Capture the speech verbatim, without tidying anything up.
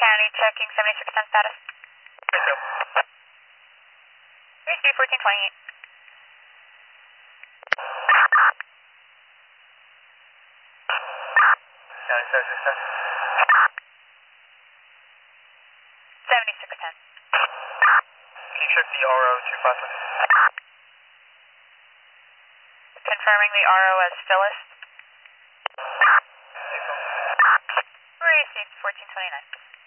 County checking seventy-six percent status. Three C fourteen twenty-eight. County seventy-six ten. seventy-six ten. Can you check the R O two five three? Confirming the R O as Phyllis. Three C fourteen twenty-nine.